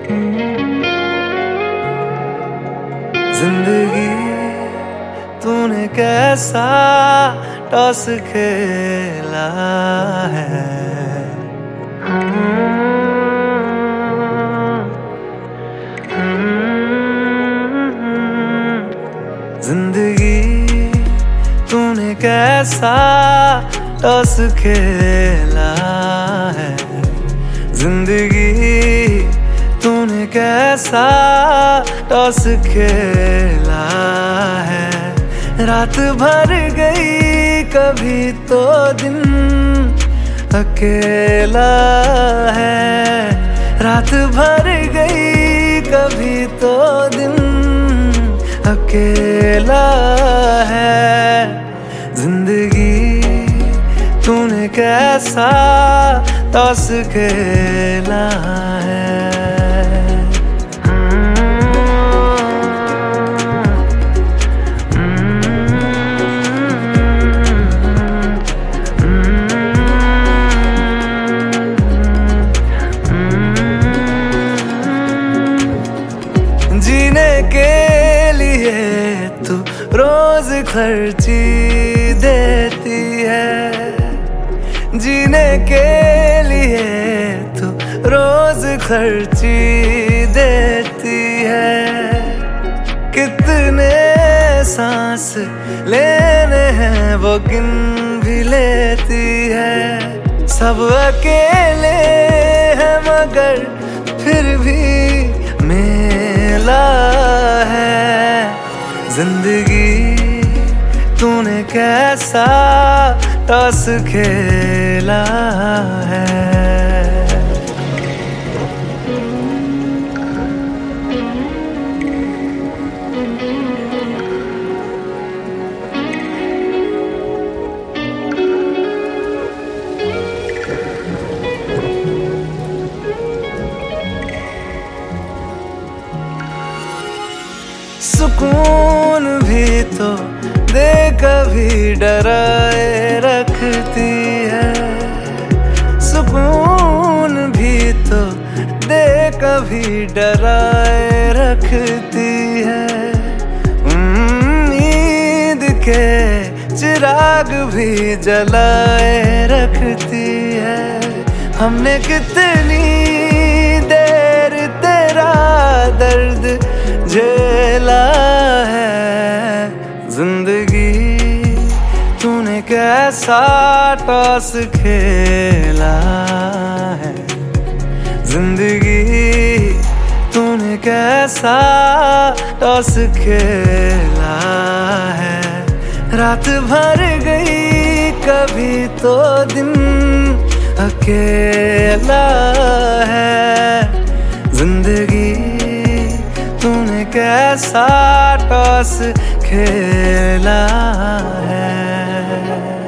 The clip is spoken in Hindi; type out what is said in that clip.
जिंदगी तूने कैसा टॉस खेला है। जिंदगी तूने कैसा टॉस खेला है। जिंदगी तूने कैसा टॉस खेला है। रात भर गई कभी तो दिन अकेला है। रात भर गई कभी तो दिन अकेला है। जिंदगी तूने कैसा टॉस खेला है। जीने के लिए तू रोज खर्ची देती है। जीने के लिए तू रोज खर्ची देती है। कितने सांस लेने हैं वो गिन भी लेती है। सब अकेले हैं मगर फिर भी मेला है। जिंदगी तूने कैसा टॉस खेला है। सुकून भी तो दे कभी डराए रखती है। सुकून भी तो दे कभी डराए रखती है। उम्मीद के चिराग भी जलाए रखती है। हमने कितनी देर तेरा दर्द झेला है। जिंदगी तूने कैसा टॉस खेला है। जिंदगी तूने कैसा टॉस खेला है। रात भर गई कभी तो दिन अकेला है। जिंदगी तूने कैसा टॉस खेला है।